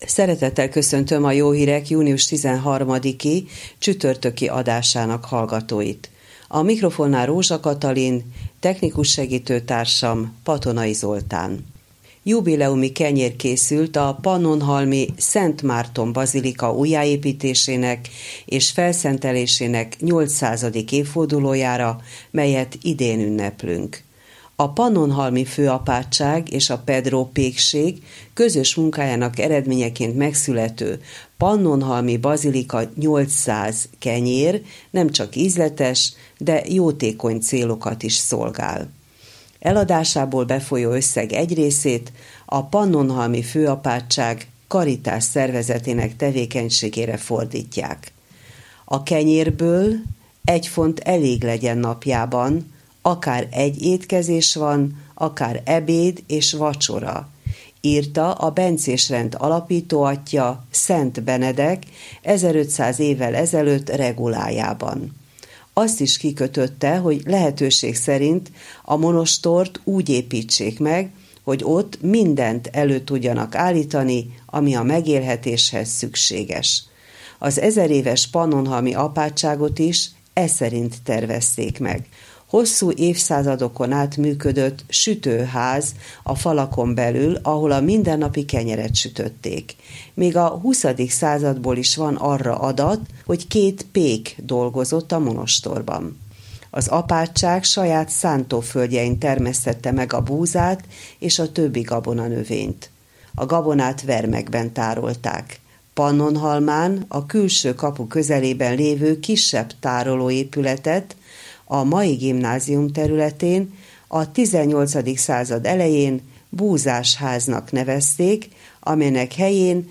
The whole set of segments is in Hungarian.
Szeretettel köszöntöm a Jó Hírek június 13-i csütörtöki adásának hallgatóit. A mikrofonnál Rózsa Katalin, technikus segítőtársam Patonai Zoltán. Jubileumi kenyér készült a Pannonhalmi Szent Márton Bazilika újjáépítésének és felszentelésének 800. évfordulójára, melyet idén ünneplünk. A Pannonhalmi Főapátság és a Pedro pékség közös munkájának eredményeként megszülető Pannonhalmi Bazilika 800 kenyér nem csak ízletes, de jótékony célokat is szolgál. Eladásából befolyó összeg egy részét a Pannonhalmi Főapátság karitás szervezetének tevékenységére fordítják. A kenyérből 1 font elég legyen napjában, akár egy étkezés van, akár ebéd és vacsora, írta a bencésrend alapítóatja Szent Benedek 1500 évvel ezelőtt regulájában. Azt is kikötötte, hogy lehetőség szerint a monostort úgy építsék meg, hogy ott mindent elő tudjanak állítani, ami a megélhetéshez szükséges. Az 1000 éves pannonhalmi apátságot is szerint tervezték meg. Hosszú évszázadokon át működött sütőház a falakon belül, ahol a mindennapi kenyeret sütötték. Még a 20. századból is van arra adat, hogy 2 pék dolgozott a monostorban. Az apátság saját szántóföldjein termesztette meg a búzát és a többi gabonanövényt. A gabonát vermekben tárolták. Pannonhalmán, a külső kapu közelében lévő kisebb tárolóépületet, a mai gimnázium területén a 18. század elején búzásháznak nevezték, amelynek helyén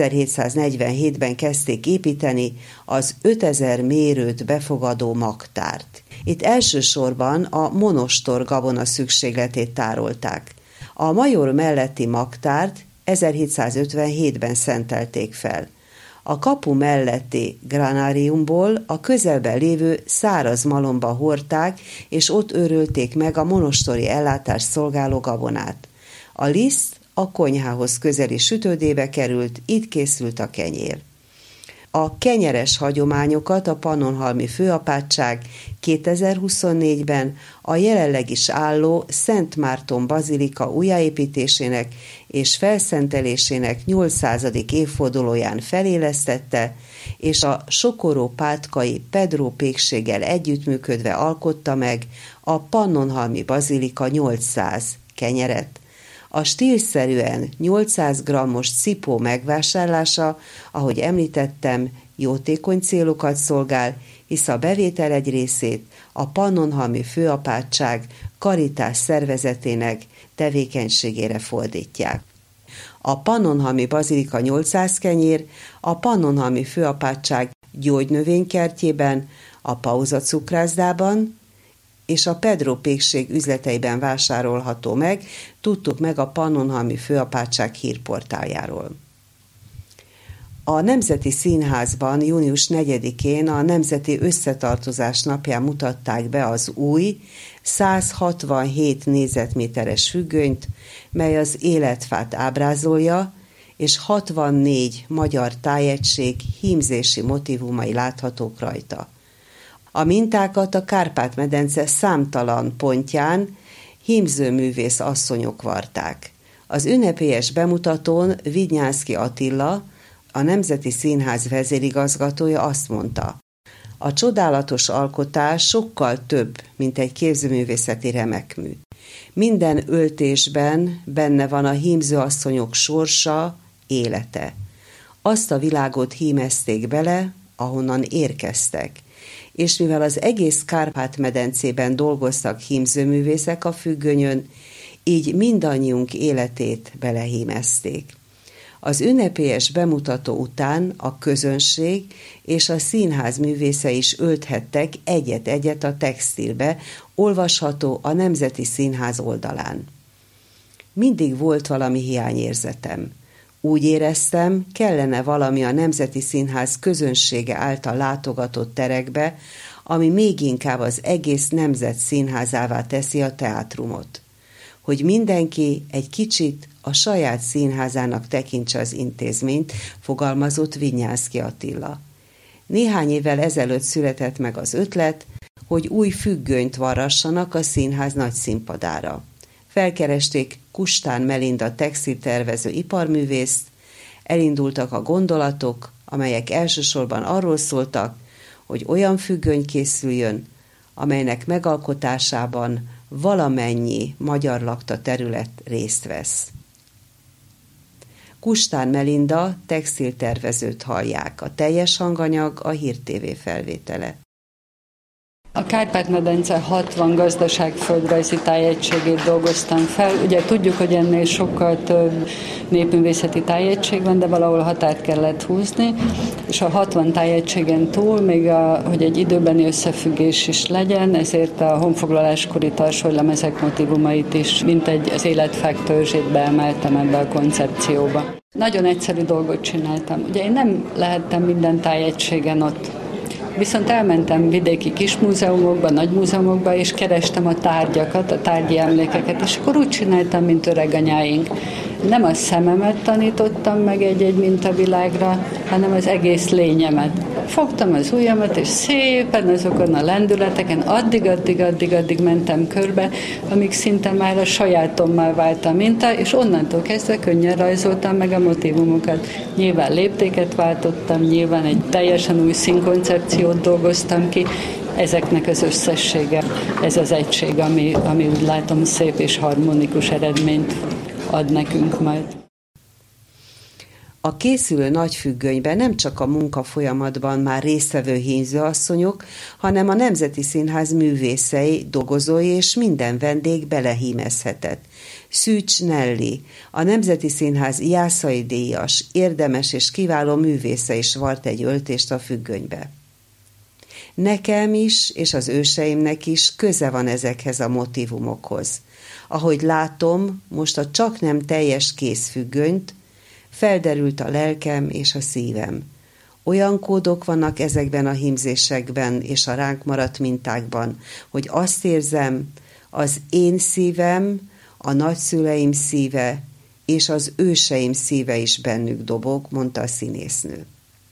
1747-ben kezdték építeni az 5000 mérőt befogadó magtárt. Itt elsősorban a monostor gabona szükségletét tárolták. A major melletti magtárt 1757-ben szentelték fel. A kapu melletti granáriumból a közelben lévő száraz malomba hordták, és ott őrölték meg a monostori ellátást szolgáló gabonát. A liszt a konyhához közeli sütődébe került, itt készült a kenyér. A kenyeres hagyományokat a Pannonhalmi Főapátság 2024-ben a jelenleg is álló Szent Márton Bazilika újjáépítésének és felszentelésének 800. évfordulóján felélesztette, és a sokoró-pátkai Pedro pékséggel együttműködve alkotta meg a Pannonhalmi Bazilika 800 kenyeret. A stílszerűen 800 g-os cipó megvásárlása, ahogy említettem, jótékony célokat szolgál, hisz a bevétel egy részét a Pannonhalmi Főapátság karitás szervezetének tevékenységére fordítják. A Pannonhalmi Bazilika 800 kenyér a Pannonhalmi Főapátság gyógynövénykertjében, a Pauza cukrászdában és a Pedro pékség üzleteiben vásárolható meg, tudtuk meg a Pannonhalmi Főapátság hírportáljáról. A Nemzeti Színházban június 4-én a Nemzeti Összetartozás napján mutatták be az új 167 négyzetméteres függönyt, mely az életfát ábrázolja, és 64 magyar tájegység hímzési motívumai láthatók rajta. A mintákat a Kárpát-medence számtalan pontján hímzőművész asszonyok varták. Az ünnepélyes bemutatón Vidnyánszky Attila, a Nemzeti Színház vezérigazgatója azt mondta: a csodálatos alkotás sokkal több, mint egy képzőművészeti remekmű. Minden öltésben benne van a hímzőasszonyok sorsa, élete. Azt a világot hímezték bele, ahonnan érkeztek, és mivel az egész Kárpát-medencében dolgoztak hímzőművészek a függönyön, így mindannyiunk életét belehímezték. Az ünnepélyes bemutató után a közönség és a színház művészei is ölthettek egyet-egyet a textilbe, olvasható a Nemzeti Színház oldalán. Mindig volt valami hiányérzetem. Úgy éreztem, kellene valami a Nemzeti Színház közönsége által látogatott terekbe, ami még inkább az egész nemzet színházává teszi a teátrumot. Hogy mindenki egy kicsit a saját színházának tekintse az intézményt, fogalmazott Vinyánszky Attila. Néhány évvel ezelőtt született meg az ötlet, hogy új függönyt varrassanak a színház nagy színpadára. Felkeresték Kustán Melinda textiltervező iparművészt, elindultak a gondolatok, amelyek elsősorban arról szóltak, hogy olyan függöny készüljön, amelynek megalkotásában valamennyi magyar lakta terület részt vesz. Kustán Melinda textiltervezőt hallják, a teljes hanganyag a Hír TV felvétele. A Kárpát-medence 60 gazdaságföldrajzi tájegységét dolgoztam fel. Ugye tudjuk, hogy ennél sokkal több népművészeti tájegység van, de valahol határt kellett húzni, és a 60 tájegységen túl, még hogy egy időbeni összefüggés is legyen, ezért a honfoglaláskori tarsolylemezek motívumait is, mint az életfák törzsét beemeltem ebbe a koncepcióba. Nagyon egyszerű dolgot csináltam. Ugye én nem lehettem minden tájegységen ott. Viszont elmentem vidéki kis múzeumokba, nagy múzeumokba, és kerestem a tárgyakat, a tárgyi emlékeket, és akkor úgy csináltam, mint öreganyáink. Nem a szememet tanítottam meg egy-egy mintavilágra, hanem az egész lényemet. Fogtam az ujjamat, és szépen azokon a lendületeken addig mentem körbe, amíg szinte már a sajátommá vált a minta, és onnantól kezdve könnyen rajzoltam meg a motívumokat. Nyilván léptéket váltottam, nyilván egy teljesen új színkoncepciót dolgoztam ki, ezeknek az összessége, ez az egység, ami úgy látom szép és harmonikus eredményt ad nekünk majd. A készülő nagyfüggönyben nem csak a munkafolyamatban már résztvevő hímzőasszonyok, hanem a Nemzeti Színház művészei, dolgozói és minden vendég belehímezhetett. Szűcs Nelly, a Nemzeti Színház Jászai díjas, érdemes és kiváló művésze is vart egy öltést a függönybe. Nekem is, és az őseimnek is köze van ezekhez a motívumokhoz. Ahogy látom, most a csak nem teljes készfüggönyt, felderült a lelkem és a szívem. Olyan kódok vannak ezekben a hímzésekben és a ránk maradt mintákban, hogy azt érzem, az én szívem, a nagyszüleim szíve és az őseim szíve is bennük dobog, mondta a színésznő.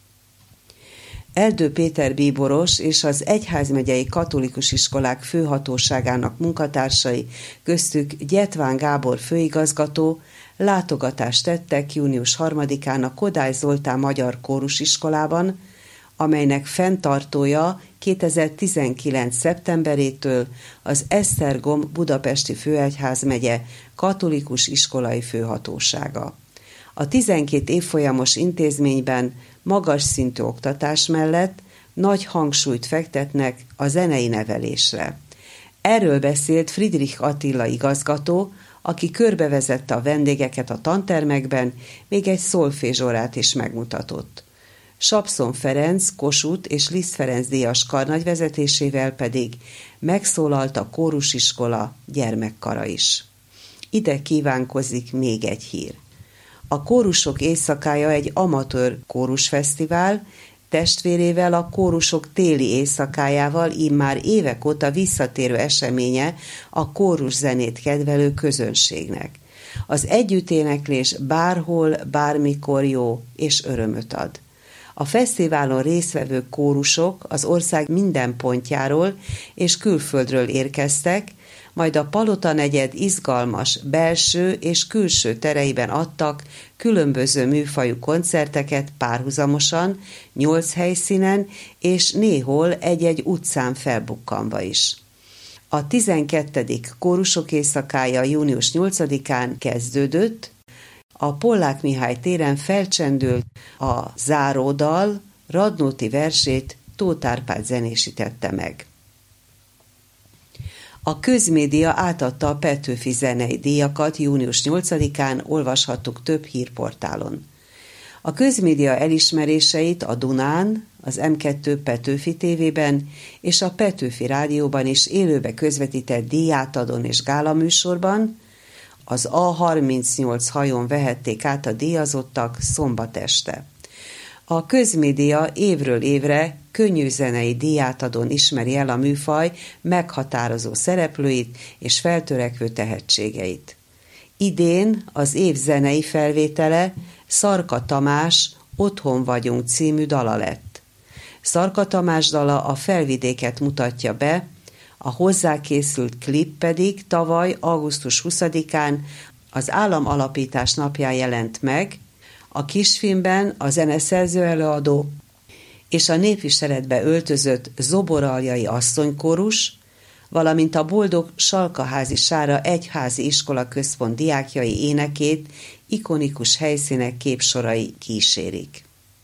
Erdő Péter bíboros és az egyházmegyei katolikus iskolák főhatóságának munkatársai, köztük Gyetván Gábor főigazgató látogatást tettek június 3-án a Kodály Zoltán Magyar Kórusiskolában, amelynek fenntartója 2019. szeptemberétől az Esztergom budapesti főegyházmegye katolikus iskolai főhatósága. A 12 évfolyamos intézményben magas szintű oktatás mellett nagy hangsúlyt fektetnek a zenei nevelésre. Erről beszélt Friedrich Attila igazgató, aki körbevezette a vendégeket a tantermekben, még egy szolfézsórát is megmutatott. Sapszon Ferenc, Kossuth és Liszt Ferenc díjas karnagy vezetésével pedig megszólalt a kórusiskola gyermekkara is. Ide kívánkozik még egy hír. A Kórusok éjszakája egy amatőr kórusfesztivál, testvérével a Kórusok téli éjszakájával immár évek óta visszatérő eseménye a kóruszenét kedvelő közönségnek. Az együtténeklés bárhol, bármikor jó és örömöt ad. A fesztiválon résztvevő kórusok az ország minden pontjáról és külföldről érkeztek, majd a Palota negyed izgalmas belső és külső tereiben adtak különböző műfajú koncerteket párhuzamosan, 8 helyszínen és néhol egy-egy utcán felbukkanva is. A 12. Kórusok éjszakája június 8-án kezdődött, a Pollák Mihály téren felcsendült a záródal, Radnóti versét Tóth Árpád zenésítette meg. A Közmédia átadta a Petőfi zenei díjakat június 8-án, olvashattuk több hírportálon. A Közmédia elismeréseit a Dunán, az M2 Petőfi tévében és a Petőfi rádióban is élőbe közvetített díjátadón és gálaműsorban, az A38 hajón vehették át a díjazottak szombat este. A Közmédia évről évre könnyűzenei díjátadón ismeri el a műfaj meghatározó szereplőit és feltörekvő tehetségeit. Idén az év zenei felvétele Szarka Tamás Otthon vagyunk című dala lett. Szarka Tamás dala a Felvidéket mutatja be, a hozzá készült klip pedig tavaly augusztus 20-án az államalapítás napján jelent meg. A kisfilmben a zeneszerző előadó és a népviseletbe öltözött zoboraljai asszonykórus, valamint a Boldog Salkaházi Sára Egyházi Iskola Központ diákjai énekét ikonikus helyszínek képsorai kísérik.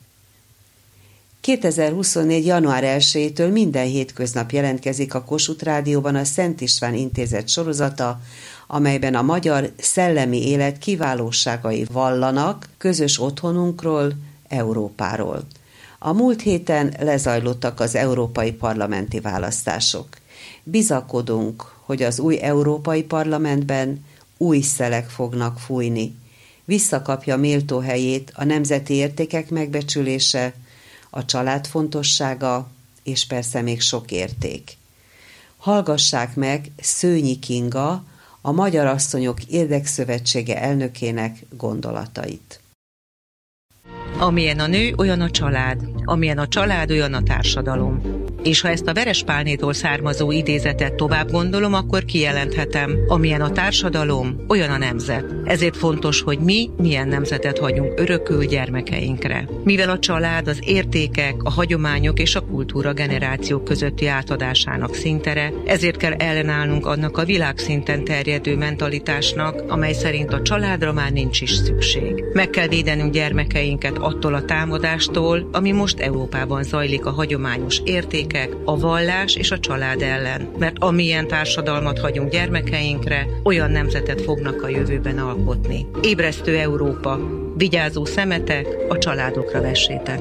2024. január 1-től minden hétköznap jelentkezik a Kossuth Rádióban a Szent István Intézet sorozata, amelyben a magyar szellemi élet kiválóságai vallanak közös otthonunkról, Európáról. A múlt héten lezajlottak az európai parlamenti választások. Bizakodunk, hogy az új Európai Parlamentben új szelek fognak fújni. Visszakapja méltó helyét a nemzeti értékek megbecsülése, a család fontossága, és persze még sok érték. Hallgassák meg Szőnyi Kinga, a Magyar Asszonyok Érdekszövetsége elnökének gondolatait. Amilyen a nő, olyan a család. Amilyen a család, olyan a társadalom. És ha ezt a Verespálnétól származó idézetet tovább gondolom, akkor kijelenthetem, amilyen a társadalom, olyan a nemzet. Ezért fontos, hogy mi milyen nemzetet hagyunk örökül gyermekeinkre. Mivel a család az értékek, a hagyományok és a kultúra generációk közötti átadásának színtere, ezért kell ellenállnunk annak a világszinten terjedő mentalitásnak, amely szerint a családra már nincs is szükség. Meg kell védenünk gyermekeinket attól a támadástól, ami most Európában zajlik a hagyományos értékek, a vallás és a család ellen. Mert amilyen társadalmat hagyunk gyermekeinkre, olyan nemzetet fognak a jövőben alkotni. Ébresztő Európa, vigyázó szemetek, a családokra vessétek.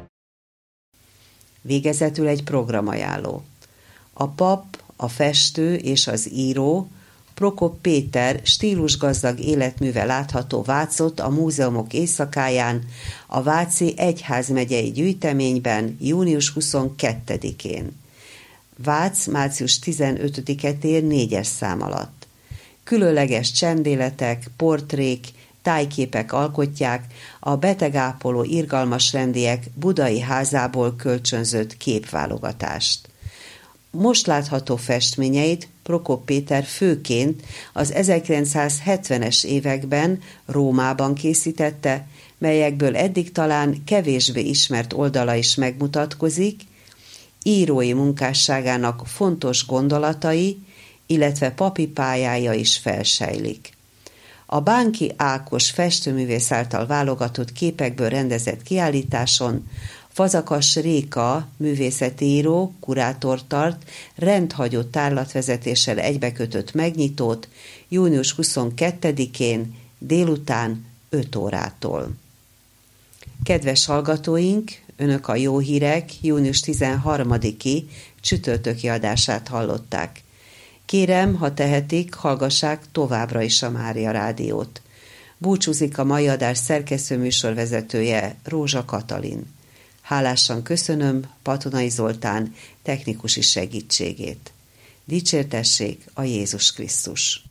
Végezetül egy programajánló. A pap, a festő és az író Prokop Péter stílusgazdag életműve látható Vácott a Múzeumok éjszakáján, a Váci Egyházmegyei Gyűjteményben június 22-én. Vác március 15-e tér 4-es szám alatt. Különleges csendéletek, portrék, tájképek alkotják a betegápoló irgalmas rendiek budai házából kölcsönzött képválogatást. Most látható festményeit Prokop Péter főként az 1970-es években Rómában készítette, melyekből eddig talán kevésbé ismert oldala is megmutatkozik, írói munkásságának fontos gondolatai, illetve papi pályája is felsejlik. A Bánki Ákos festőművész által válogatott képekből rendezett kiállításon Fazakas Réka művészetíró, kurátor tart rendhagyott tárlatvezetéssel egybekötött megnyitót június 22-én délután 5 órától. Kedves hallgatóink, Önök a Jó Hírek június 13-i csütörtöki adását hallották. Kérem, ha tehetik, hallgassák továbbra is a Mária Rádiót. Búcsúzik a mai adás szerkesztő műsorvezetője, Rózsa Katalin. Hálásan köszönöm Patonai Zoltán technikusi segítségét. Dicsértessék a Jézus Krisztus!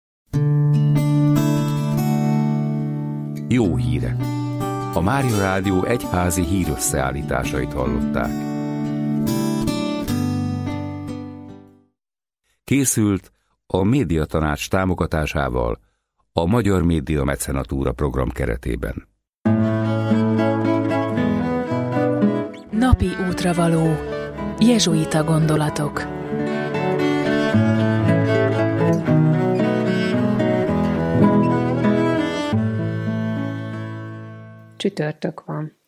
Jó hírek! A Mária Rádió egyházi hírösszeállításait hallották. Készült a Médiatanács támogatásával a Magyar Média Mecenatúra program keretében. Napi útravaló. Jezsuita gondolatok. Csütörtök van.